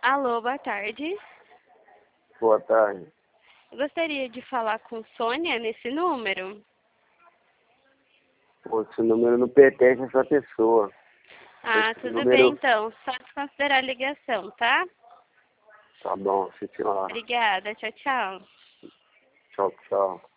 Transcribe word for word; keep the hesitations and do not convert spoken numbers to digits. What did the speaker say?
Alô, boa tarde. Boa tarde. Gostaria de falar com Sônia nesse número. Pô, esse número não pertence a essa pessoa. Ah, Esse tudo número... bem então. Só desconsiderar a ligação, tá? Tá bom, sim, senhora. Obrigada. Tchau, tchau. Tchau, tchau.